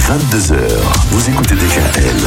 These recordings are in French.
22h, vous écoutez DKL.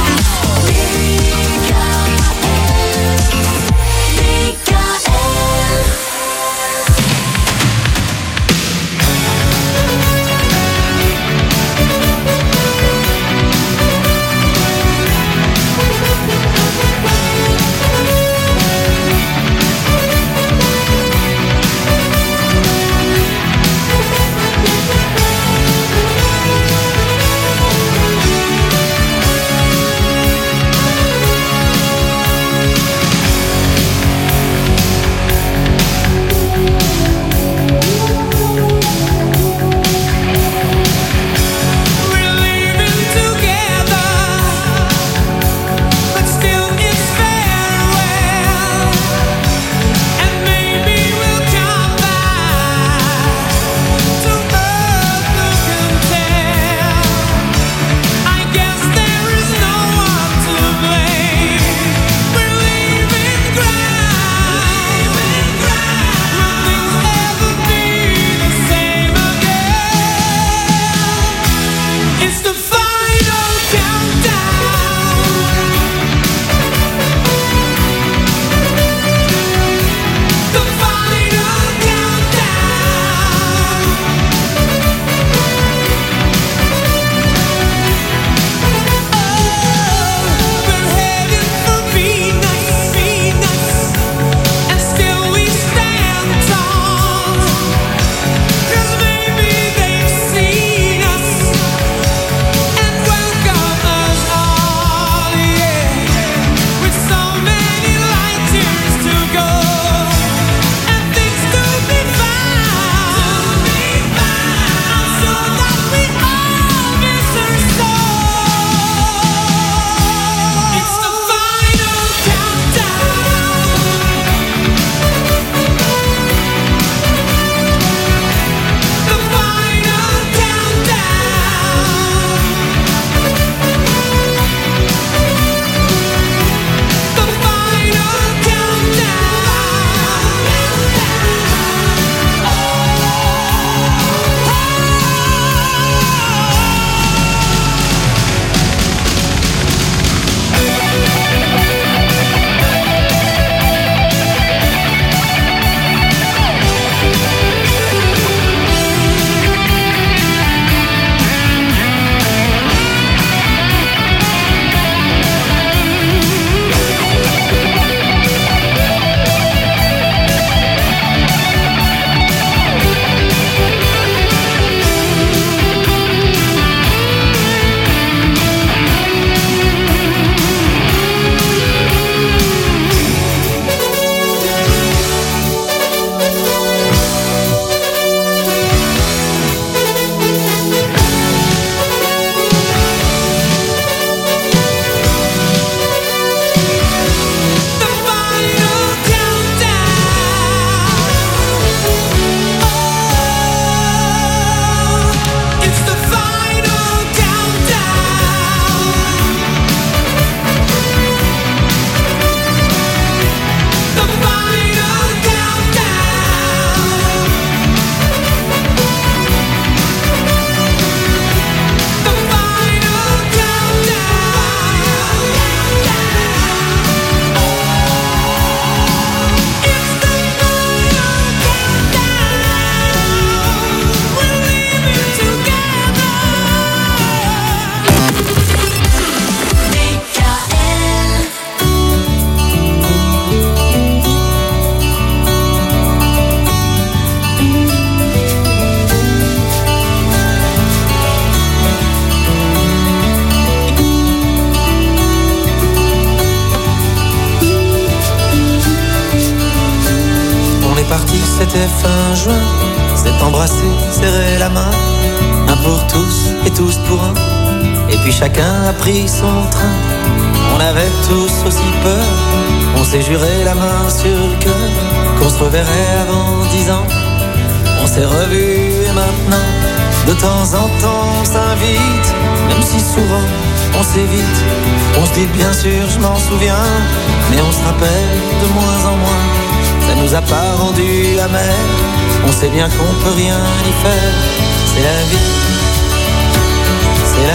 c'était fin juin, s'est embrassé, serré la main, un pour tous et tous pour un, et puis chacun a pris son train. On avait tous aussi peur, on s'est juré la main sur le cœur, qu'on se reverrait avant 10 ans. On s'est revus et maintenant, de temps en temps on s'invite, même si souvent on s'évite. On se dit bien sûr je m'en souviens, mais on se rappelle de moins en moins. Ça nous a pas rendu amers, on sait bien qu'on peut rien y faire. C'est la vie, c'est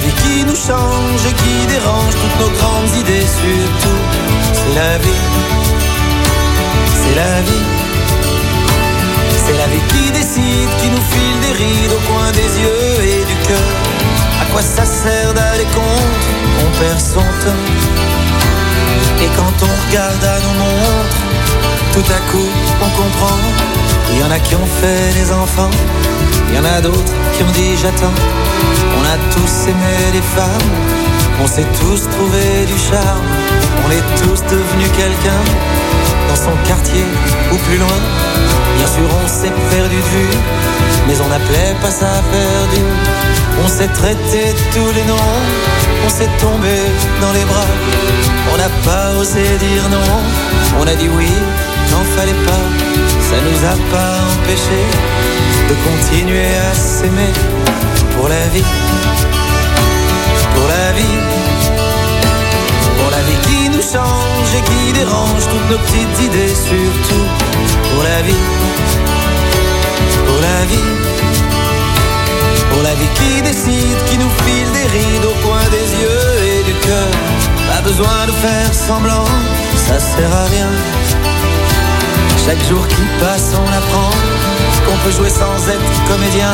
vie qui nous change et qui dérange toutes nos grandes idées, surtout. C'est la vie, c'est la vie. C'est la vie qui décide, qui nous file des rides au coin des yeux et du cœur. À quoi ça sert d'aller contre? On perd son temps. Et quand on regarde à nos montres, tout à coup on comprend. Il y en a qui ont fait des enfants, il y en a d'autres qui ont dit j'attends. On a tous aimé les femmes, on s'est tous trouvé du charme. On est tous devenus quelqu'un, dans son quartier ou plus loin. Bien sûr on s'est perdu de vue, mais on n'appelait pas ça perdu. On s'est traité de tous les noms, on s'est tombé dans les bras. On n'a pas osé dire non, on a dit oui, n'en fallait pas. Ça nous a pas empêché de continuer à s'aimer. Pour la vie, pour la vie, pour la vie qui nous change et qui dérange toutes nos petites idées, surtout. Pour la vie, pour la vie, pour la vie qui décide, qui nous file des rides au coin des yeux et du cœur. Pas besoin de faire semblant, ça sert à rien. Chaque jour qui passe on apprend qu'on peut jouer sans être comédien.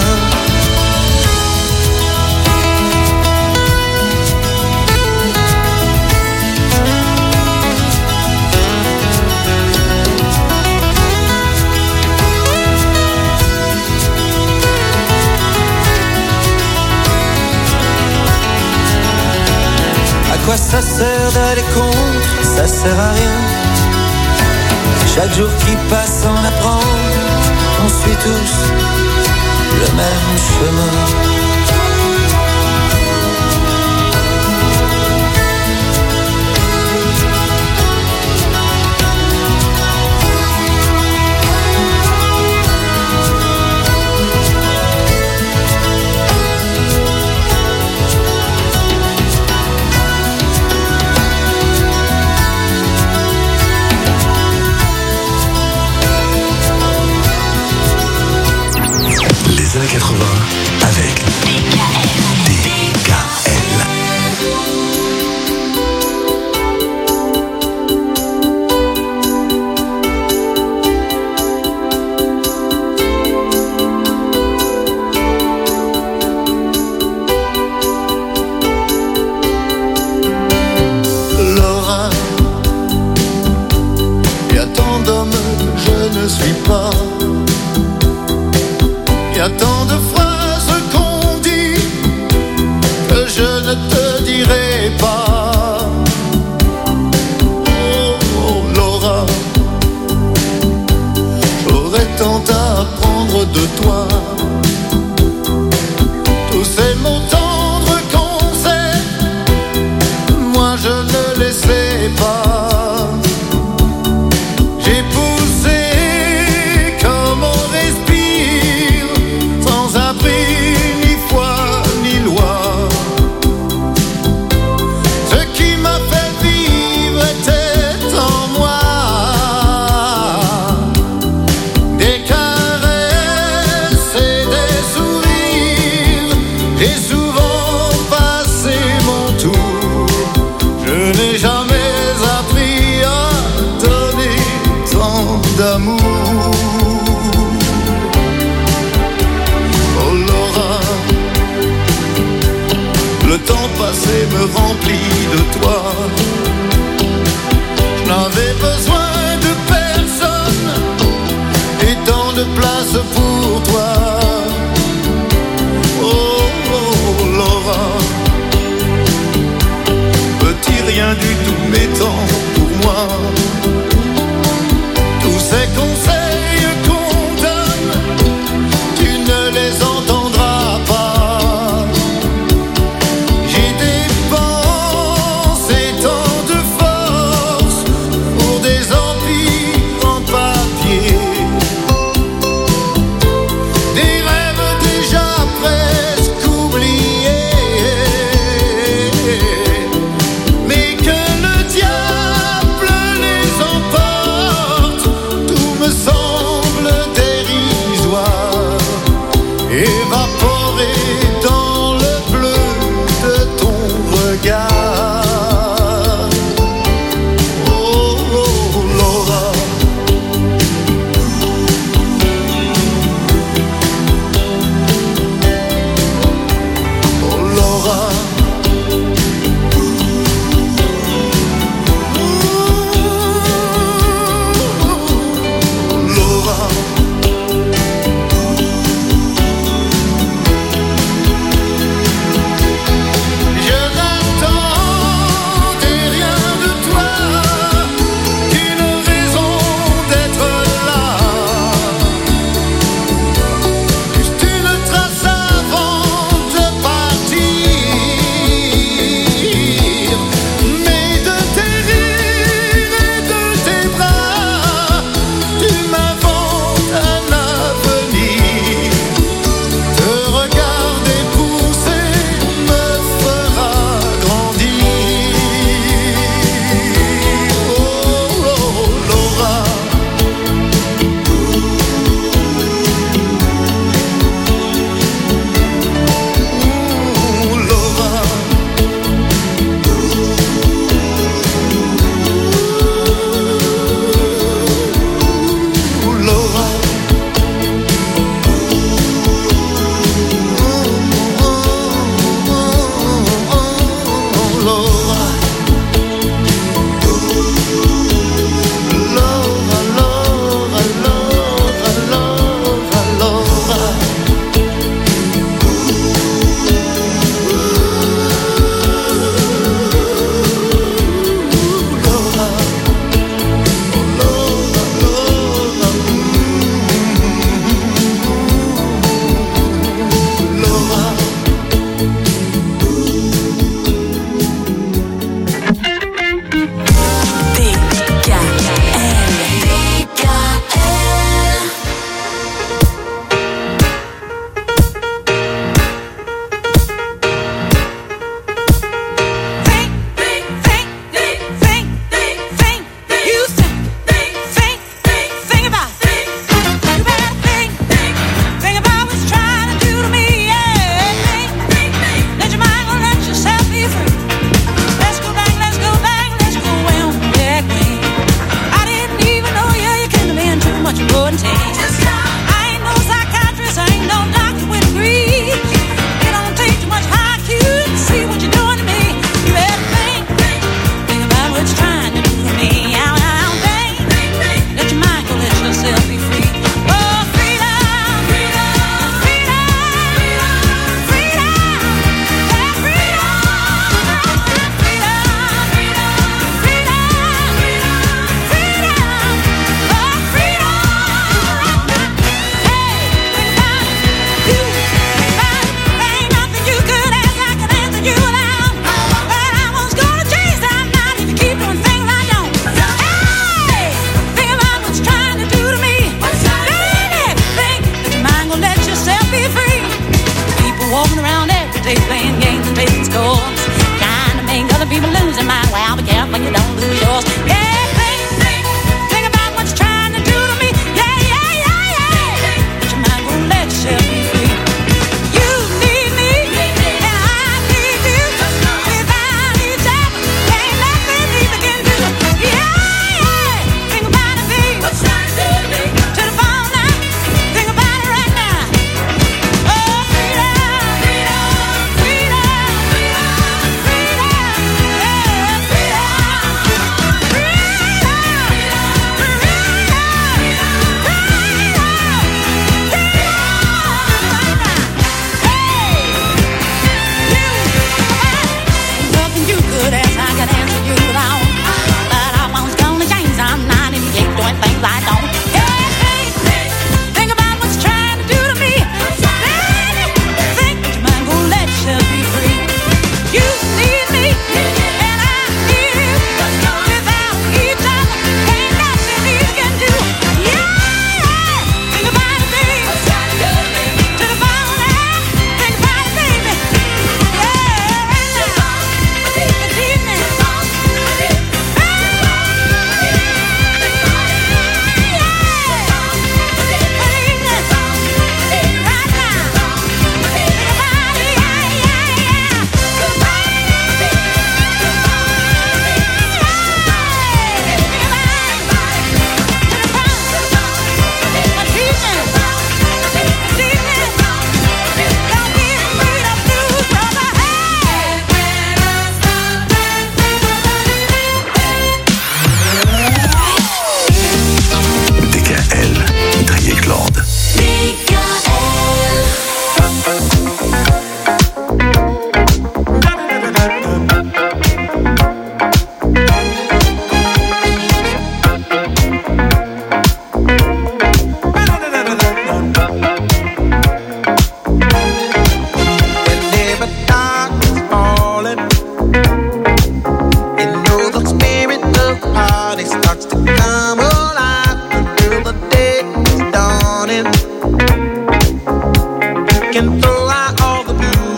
À quoi ça sert d'aller contre? Ça sert à rien. Chaque jour qui passe on apprend, on suit tous le même chemin. Les années 80 avec Laura, y a tant d'hommes que je ne suis pas. Y a tant de phrases qu'on dit que je ne te dirai pas. Oh Laura, j'aurais tant à apprendre de toi. Tous ces mots tendres qu'on sait, moi je ne les sais pas. J'ai poussé comme on respire, sans abri, ni foi, ni loi. Ce qui m'a fait vivre était en moi. Des caresses et des sourires, j'ai souvent passé mon tour. Je n'ai jamais appris à donner tant d'amour. Oh Laura, le temps passé me remplit de toi. Je n'avais besoin de personne et tant de place pour toi. Oh, oh Laura, petit rien du tout mais tant pour moi. Tous ces conseils qu'on donne, tu ne les entendras pas. J'ai dépensé tant de force pour des empires en papier, des rêves déjà presque oubliés. Mais que le diable les emporte, tout me semble dérisoire, évaporé dans le bleu de Laura. Laura. Je n'attendais rien de toi qu'une raison d'être là. Juste une trace avant de partir.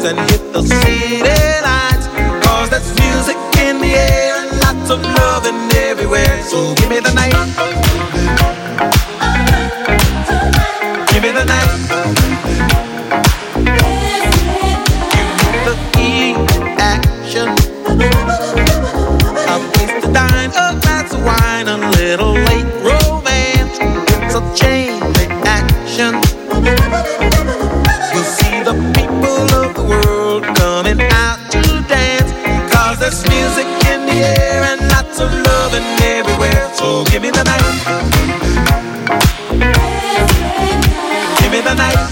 clubs and hit the city lights. Cause there's music in the air and lots of loving everywhere. So give me the night. Give me the night. The key action. A place to dine, a glass of wine, a little late romance. It's a chain reaction. You'll see the people of the world coming out to dance. Cause there's music in the air and lots of loving everywhere. So give me the night. Give me the night.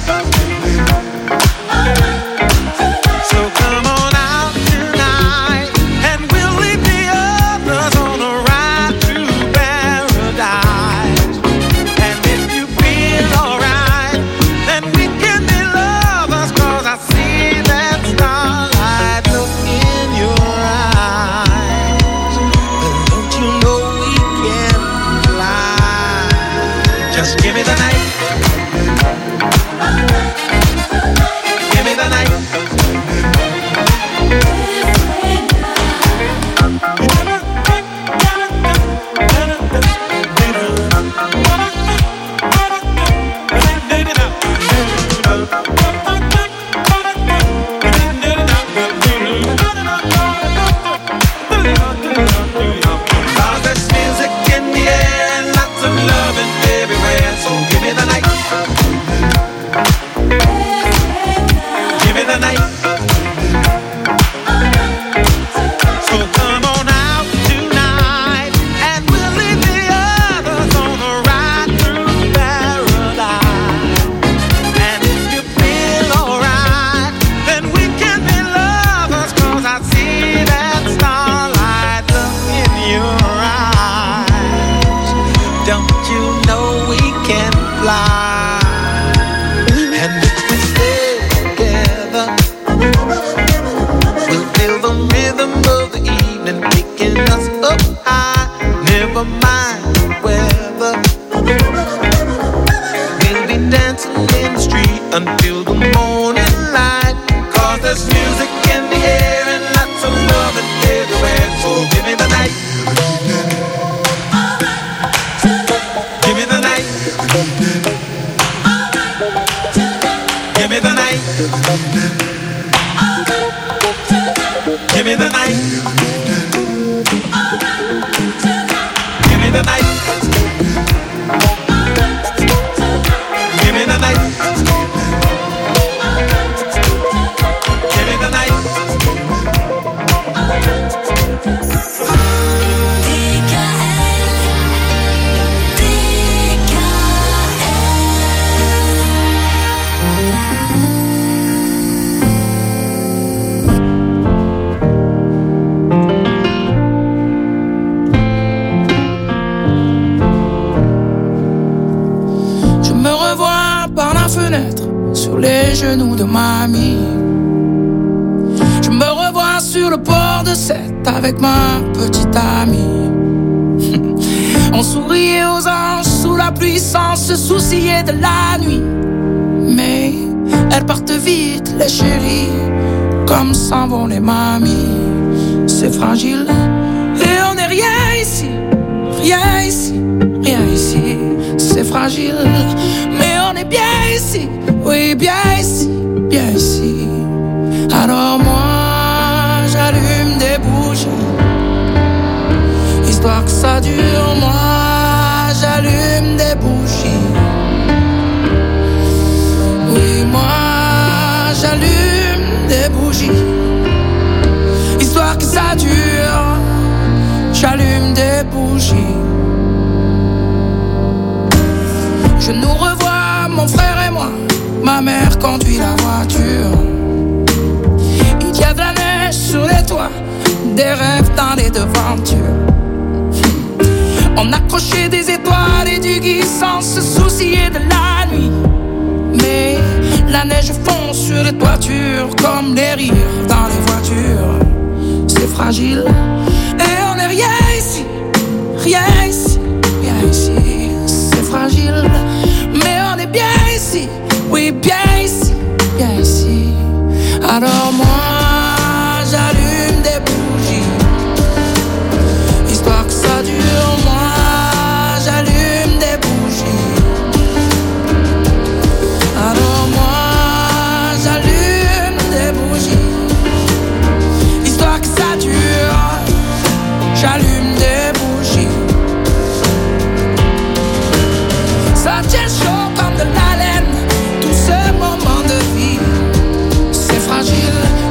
So come on out tonight and we'll leave the others on a ride to paradise. And if you feel alright, then we can be lovers. Cause I see that starlight look in your eyes. But don't you know we can fly? Just give me the night. Give me the night. Cause there's music in the air and lots of loving everywhere. So give me the night. Give me the night. So come on out tonight and we'll leave the others on a ride through paradise. And if you feel alright, then we can be lovers. Cause I see that starlight look in your eyes. Don't you know we can fly? And if we stay together, we'll feel the rhythm of the evening picking us up high. Never mind the weather. We'll be dancing in the street until the morning light. Cause there's music in the air and lots of loving everywhere. So give me the night. Give me the night. Give me the night. Give me the night. Give me the night. Give me the night. Give me the night. Je me revois par la fenêtre sur les genoux de mamie. Je me revois sur le port de Sète avec ma petite amie. On souriait aux anges sous la pluie sans se soucier de la nuit. Mais elles partent vite les chéris, comme s'en vont les mamies. C'est fragile et on n'est rien ici, rien ici, rien ici. C'est fragile, mais on est bien ici, oui bien ici, bien ici. Alors moi j'allume des bougies, histoire que ça dure. Moi j'allume des bougies, oui moi j'allume des bougies, histoire que ça dure. J'allume des bougies. Je nous revois, mon frère et moi. Ma mère conduit la voiture. Il y a de la neige sur les toits, des rêves dans les devantures. On accrochait des étoiles et du gui sans se soucier de la nuit. Mais la neige fond sur les toitures comme les rires dans les voitures. C'est fragile et on n'est rien ici, rien ici, rien ici. C'est fragile, mais on est bien ici, oui bien ici, bien ici. Alors moi j'allume des bougies, histoire que ça dure. Moi j'allume des bougies. Alors moi j'allume des bougies, histoire que ça dure. J'allume des bougies. Ça tient chaud comme de la laine, tout ce moment de vie. C'est fragile,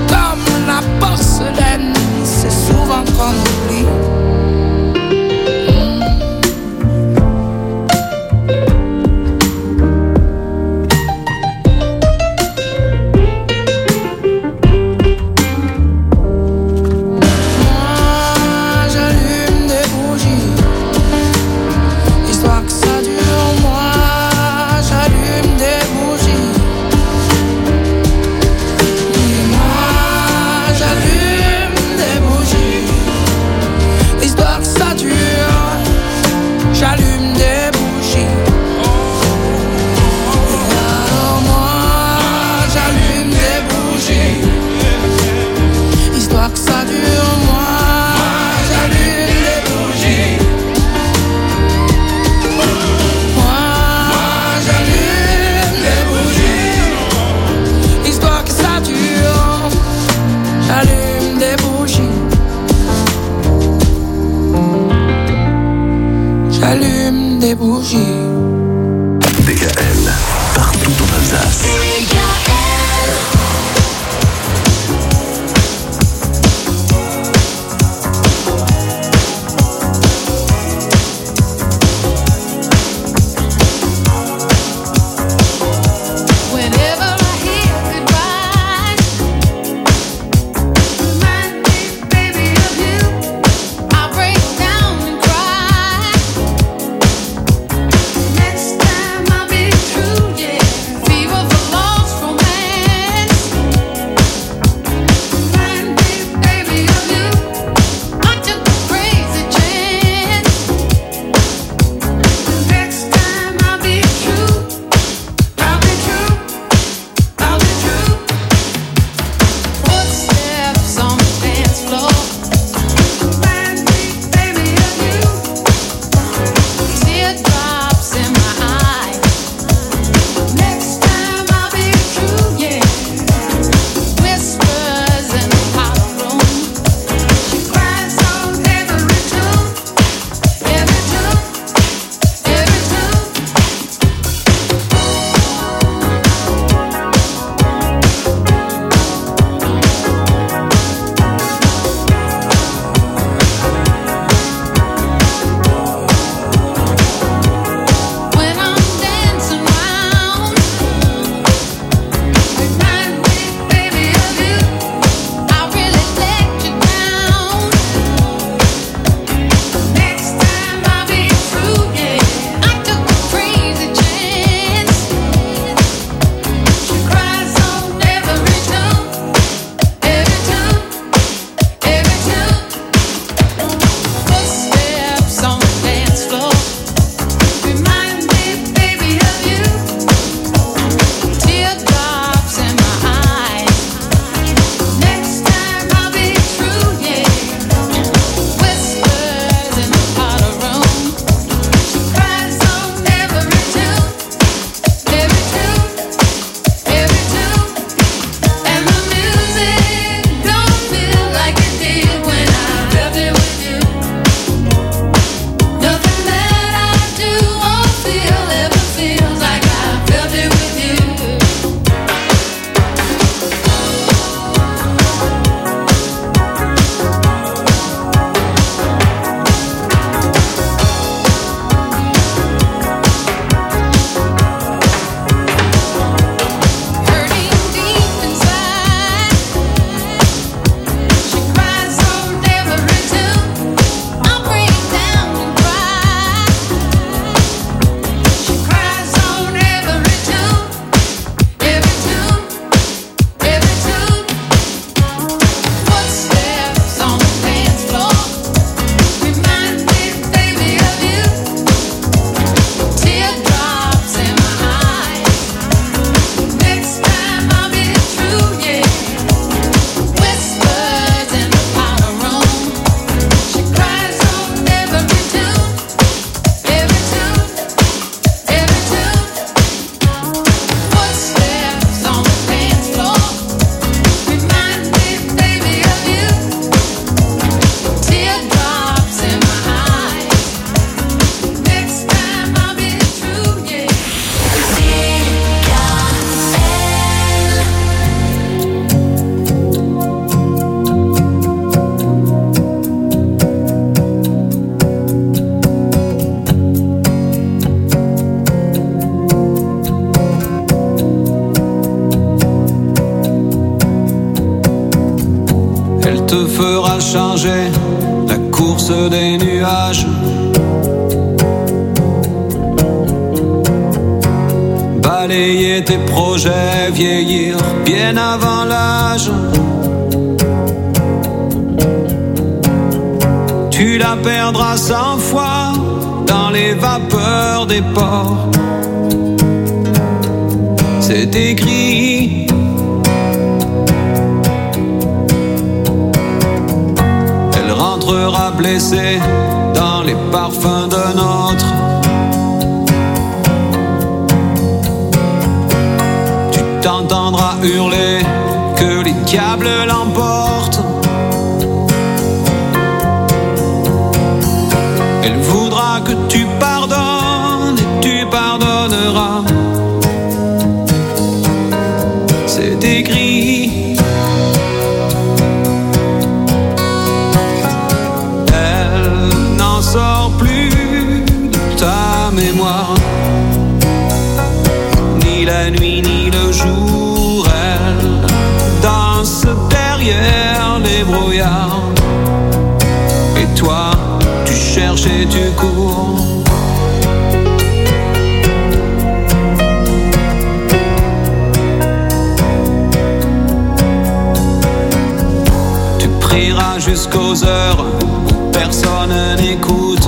te fera changer la course des nuages. Balayer tes projets, vieillir bien avant l'âge. Tu la perdras 100 fois dans les vapeurs des ports. C'est écrit. Elle rentrera blessée dans les parfums d'un autre. Tu t'entendras hurler que les diables l'emportent. Elle voudra que tu pardonnes et tu pardonneras. C'est écrit. Elle n'en sort plus de ta mémoire. Ni la nuit ni le jour, elle danse derrière les brouillards. Et toi, tu cherches et tu cours. Tu prieras jusqu'aux heures où personne n'écoute.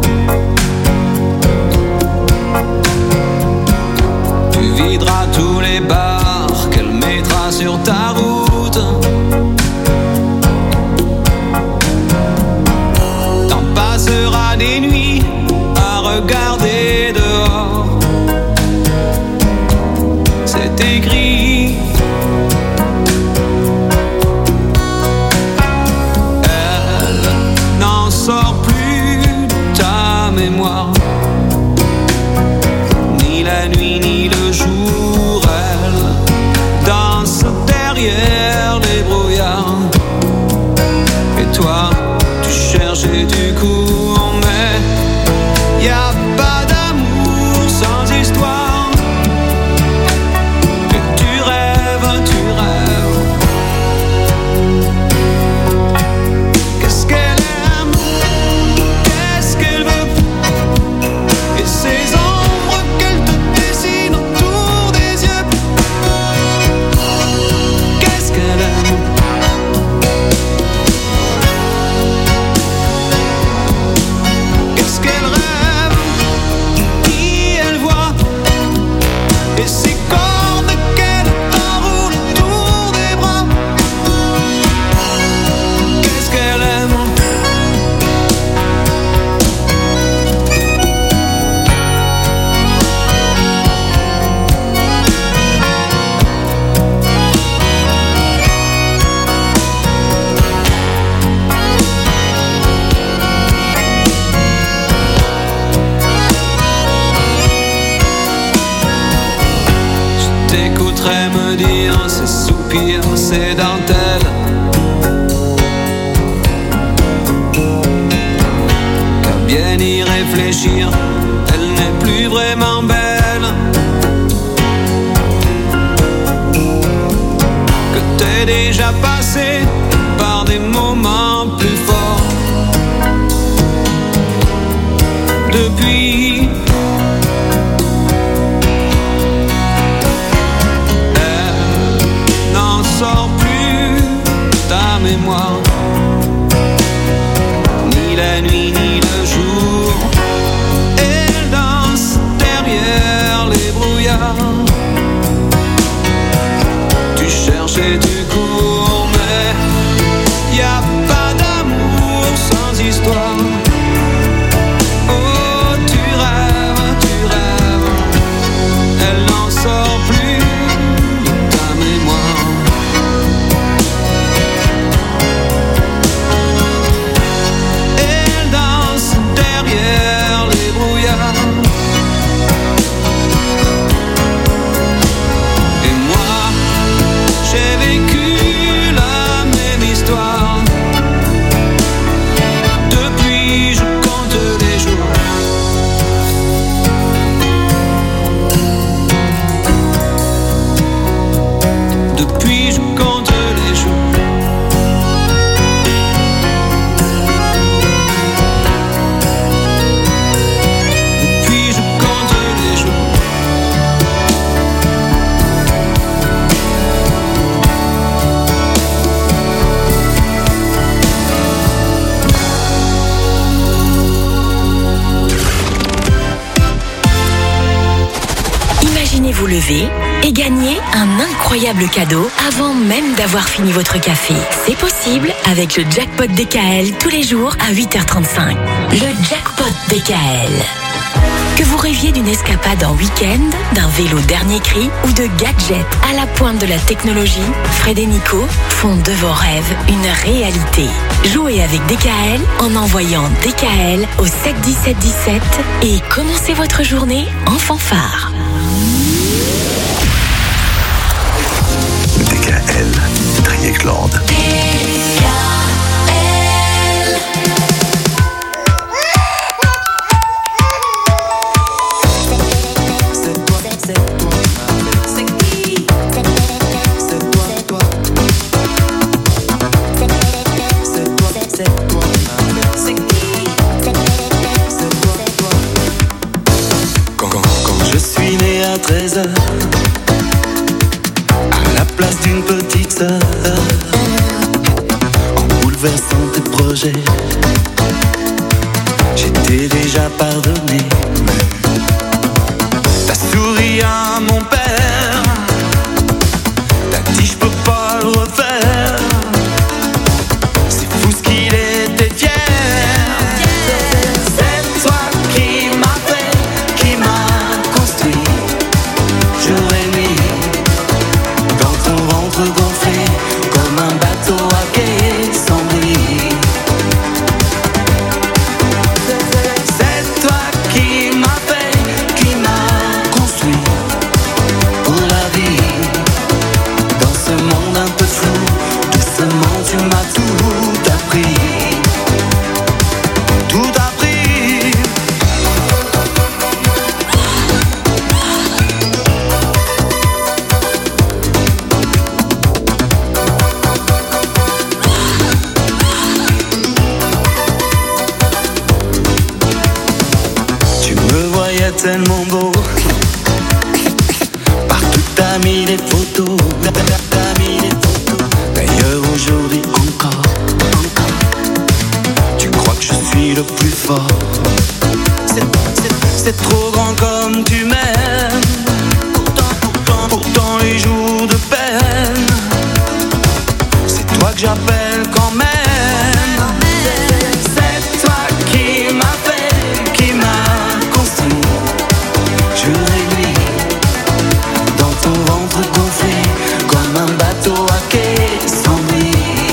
Tu videras tous les bars qu'elle mettra sur ta route. Passera des nuits à regarder dehors. C'est écrit. Elle n'en sort plus de ta mémoire. Ni la nuit ni le jour, elle danse derrière les brouillards. Et toi, tu cherches et tu cours, mais y a pas d'amour sans histoire. Et tu rêves, tu rêves. Qu'est-ce qu'elle aime, qu'est-ce qu'elle veut, et ces ombres qu'elle te dessine autour des yeux. Qu'est-ce qu'elle aime. Et ces cordes qu'elle t'enroule autour des bras. Qu'est-ce qu'elle aime. T'écouterais me dire ses soupirs, ses dentelles. Qu'à bien y réfléchir, elle n'est plus vraiment belle. Que t'es déjà passé par des moments plus forts. Depuis sors plus ta mémoire. Ni la nuit ni le jour, elle danse derrière les brouillards. Tu cherches et tu cours, mais y a pas d'amour sans histoire. Oh, tu rêves, elle n'en sort plus de ta mémoire. Depuis je compte les jours. lever et gagner un incroyable cadeau avant même d'avoir fini votre café. C'est possible avec le jackpot DKL tous les jours à 8h35. Le jackpot DKL. Que vous rêviez d'une escapade en week-end, d'un vélo dernier cri ou de gadgets à la pointe de la technologie, Fred et Nico font de vos rêves une réalité. Jouez avec DKL en envoyant DKL au 71717 et commencez votre journée en fanfare. DKL, Triecland. Quand je suis né à 13h, à la place d'une petite sœur, en bouleversant tes projets, j'étais déjà pardonné. T'as souri à mon père, t'as dit je peux pas le refaire. C'est fou ce qu'il était fier. C'est toi qui m'as fait, qui m'a construit, jour et nuit, dans ton ventre gonflé, comme un bateau à quai sans bruit. C'est toi qui m'as fait, qui m'a construit pour la vie. Dans ce monde un peu flou, doucement tu m'as tout appris. Tout appris. Tu me voyais tellement beau, partout t'as mis des photos, t'as mis des photos. D'ailleurs aujourd'hui encore, tu crois que je suis le plus fort. C'est trop grand comme tu m'aimes, pourtant les jours de peine, c'est toi que j'appelle quand même. C'est toi qui m'as fait, qui m'a construit, jour et nuit, dans ton ventre gonflé, comme un bateau à quai sans bruit.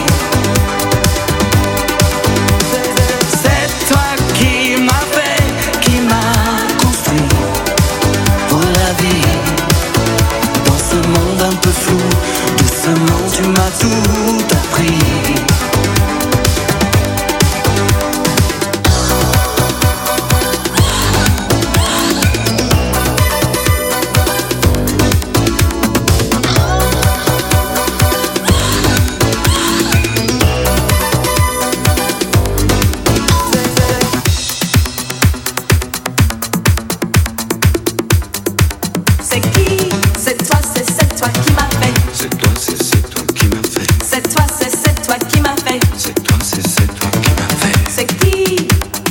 C'est toi qui m'as fait, qui m'a construit pour la vie. Dans ce monde un peu flou, doucement tu m'as tout appris. C'est qui? C'est toi, c'est toi qui m'as fait. C'est toi, c'est toi qui m'as fait. C'est toi, c'est toi qui m'as fait. C'est toi, c'est toi qui m'as fait. C'est qui?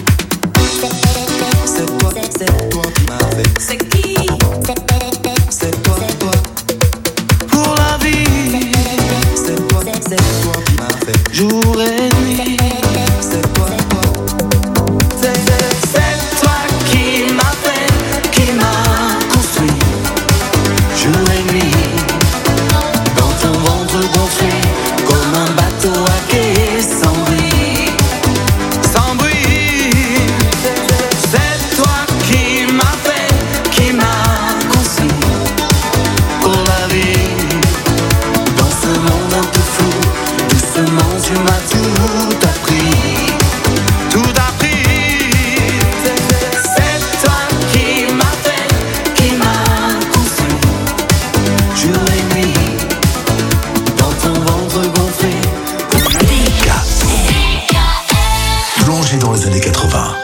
C'est toi, qui m'as fait. C'est qui? C'est toi. Pour la vie. C'est toi qui m'as fait. Jour et nuit. C'est toi. C'est toi qui m'as fait, qui m'a construit, jour et nuit, dans ton ventre gonflé, comme un bateau à quai sans bruit. Sans bruit. C'est toi qui m'as fait, qui m'a construit pour la vie. Dans ce monde un peu flou, doucement tu m'as tout appris. Tout appris. C'est toi qui m'as fait, qui m'a construit, jour et nuit, dans ton ventre gonflé. Plongé dans les années 80.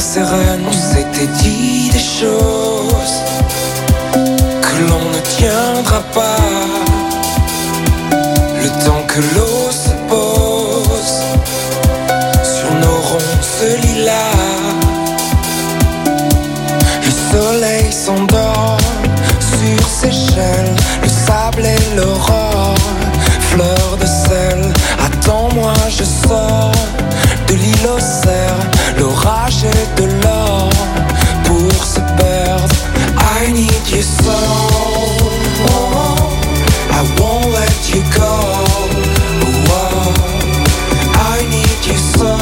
sereine, on s'était dit des choses que l'on ne tiendra pas. Le temps que l'eau se pose sur nos ronces lilas, le soleil s'endort sur ses chaînes, le sable et l'aurore, fleur de sel. Attends-moi, je sors de l'île aux cerfs, l'orage et de l'or pour se perdre. I need you so, I won't let you go. I need you so,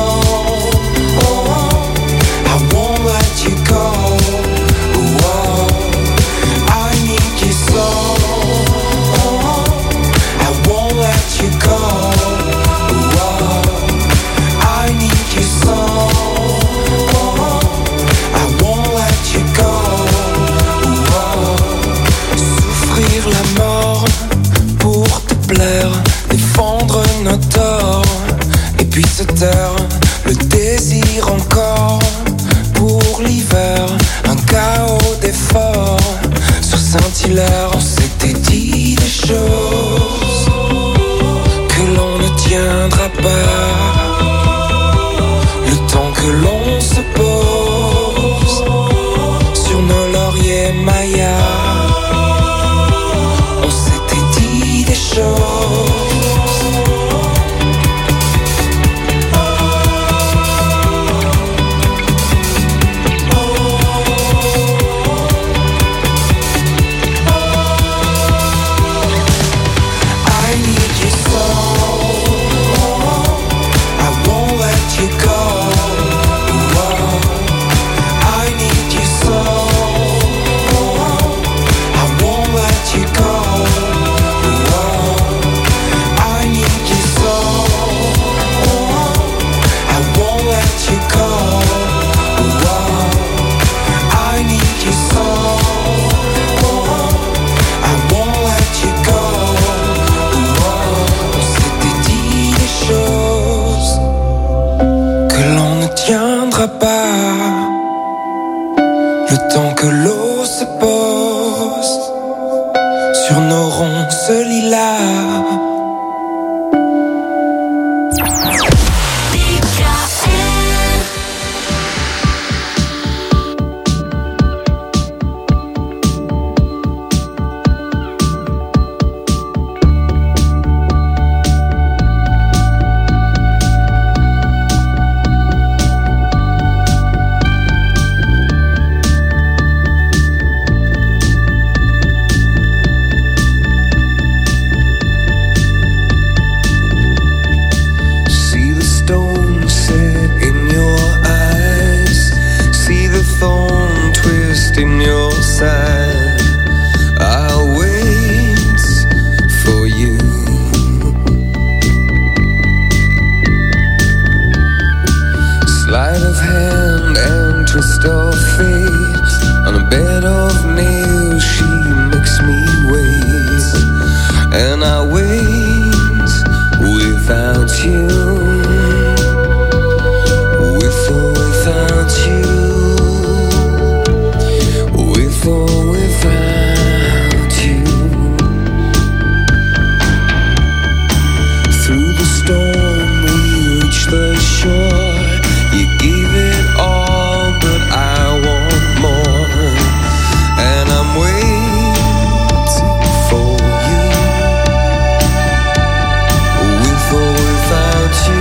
I won't let you go. I need you so, I won't let you go. I need you so, I won't let you go. Souffrir la mort pour te plaire, défendre nos torts, et puis se taire, le désir encore pour l'hiver, un chaos d'efforts sur Saint-Hilaire. On s'était dit des choses que l'on ne tiendra pas. Le temps que l'on se pose sur nos lauriers mayas, on s'était dit des choses. I need you so, I won't let you go. I need you so, I won't let you go. I need you so, I won't let you go. I need you so, I won't let you go. On s'était dit des choses que l'on ne tiendra pas. Le temps que l'eau se pose sur nos ronces lilas. See the stone set in your eyes, see the thorn twist in your side. I'll wait for you. Sleight of hand and twist of fate, on a bed of nails she makes me wait. And I wait without you, with or without you, with or without you. Through the storm we reach the shore. You gave it all, but I want more. And I'm waiting for you, with or without you.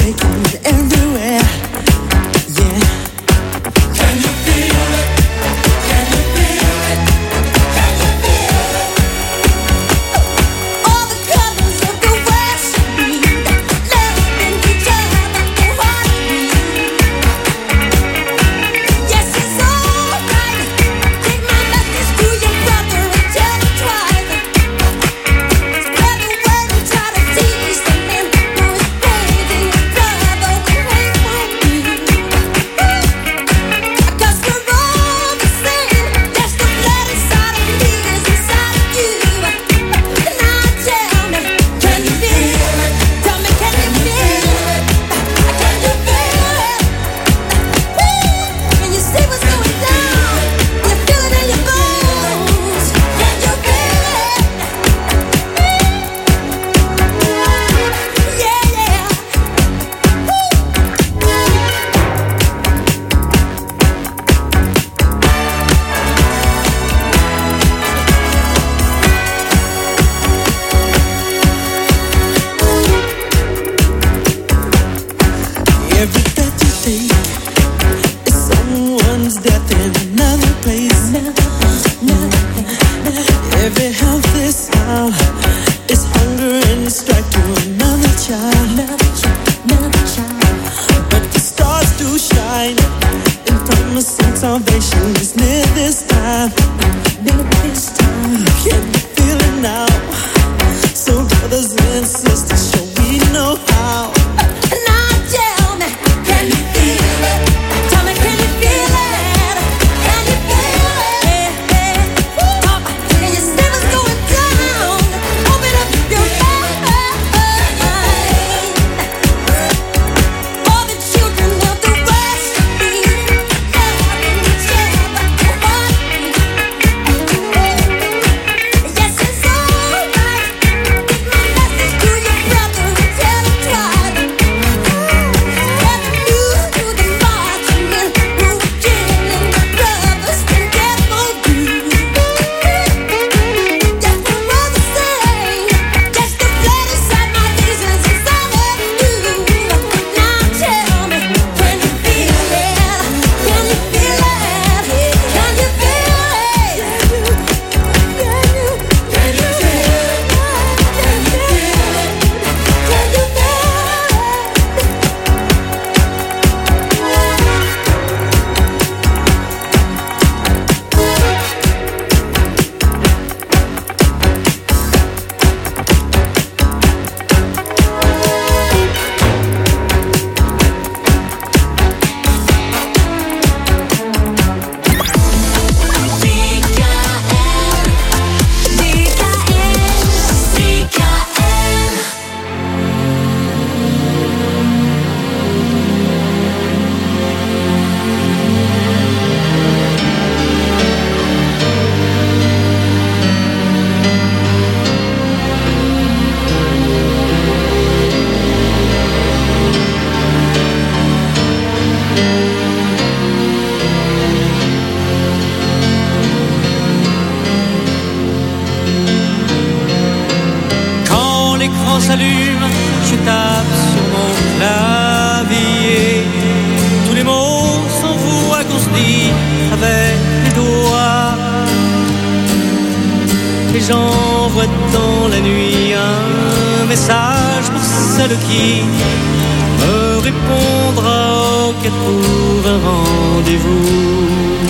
s'allume, je tape sur mon clavier. Tous les mots s'envoient qu'on se dit avec les doigts. Et j'envoie dans la nuit un message pour celle qui me répondra au quête pour un rendez-vous.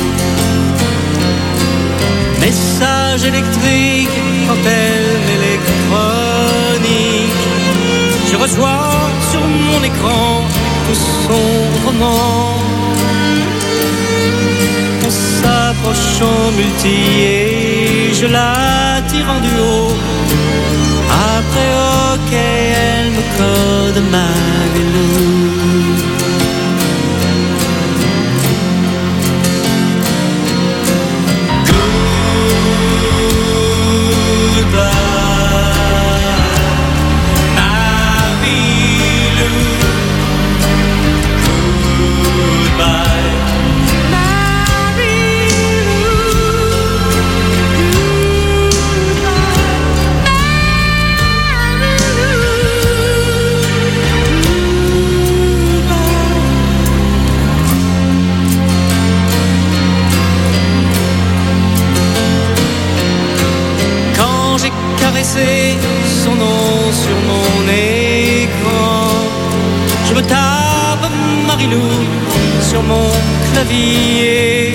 Message électrique, antenne électronique. Je reçois sur mon écran tout son roman. On s'approche en multi et je la tire en duo. Après ok, elle me code ma vélo. Ave Marilou sur mon clavier.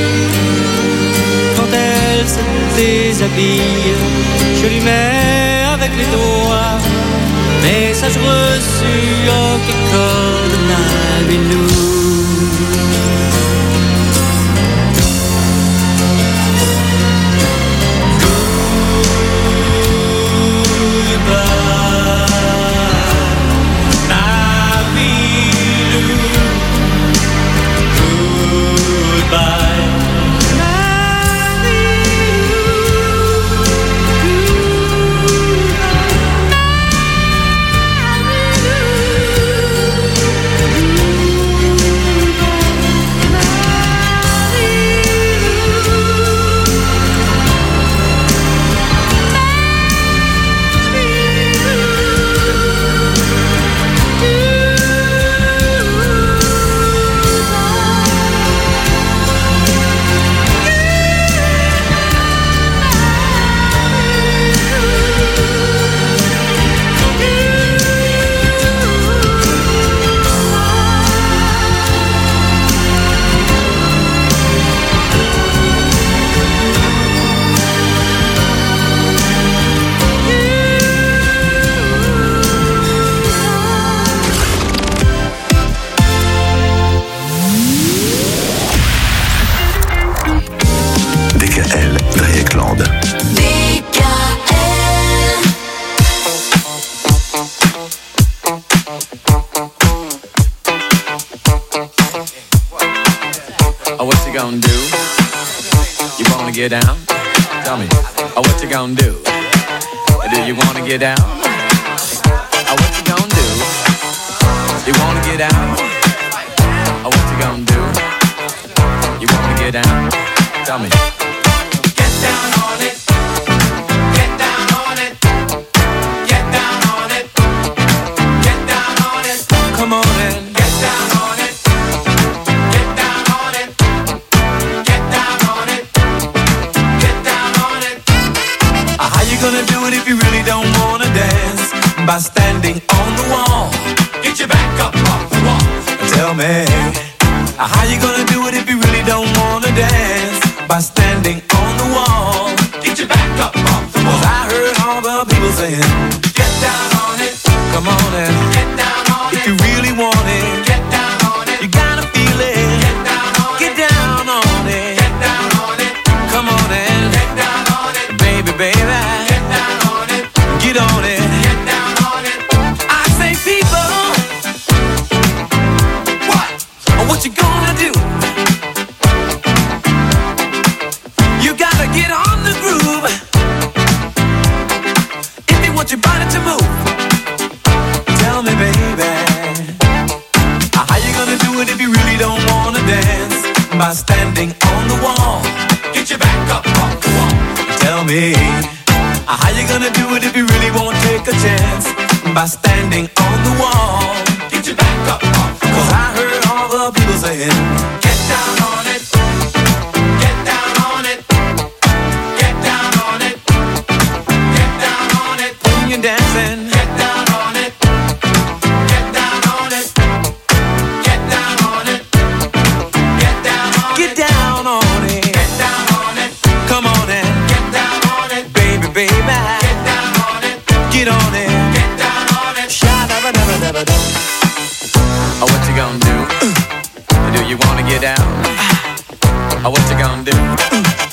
Quand elle se déshabille, je lui mets avec les doigts message reçu au cœur de Nabilou. Get down? Tell me, what you gonna do? Do you wanna get down? What you gonna do? You wanna get out? What you gonna do? You wanna get down? Tell me. Get down on it. Get down on it. Get down on it. Get down on it. Come on in. Get down on it. Get down on it. Get down on it. How you gonna do it if you really don't wanna dance? By standing on the wall. Get your back up off the wall. Tell me, how you gonna do it if you really don't wanna dance? By standing on the wall. Get your back up off the wall. 'Cause I heard all the people saying, get down on it. Come on and get down on it. If you really want it, get down on it. You gotta feel it. Get down on it. Get down on it. Get down on it. Come on and get down on it. Baby, baby. Get down on it. Get on it. Get down on it. I say people, what you gonna do? You gotta get on the groove if you want your body to move. Tell me, baby, how you gonna do it if you really don't wanna dance? By standing on the wall. Get your back up off the wall. Tell me, how you gonna do it if you really won't take a chance? By standing on the wall. Get your back up off the wall. 'Cause I heard all the people saying, get down on it. Get down on it. Get down on it. Get down on it. When you're dancing, get down on it. Get down on it. Get down on it. Get down on it. Get down on it. Get down on it. Come on and get down on it. Baby, baby. Get down on it. Get on it. Get down on it. Sha-da-ba-da-ba-da-ba-da. What you gonna do? Do you wanna get down? What you gonna do?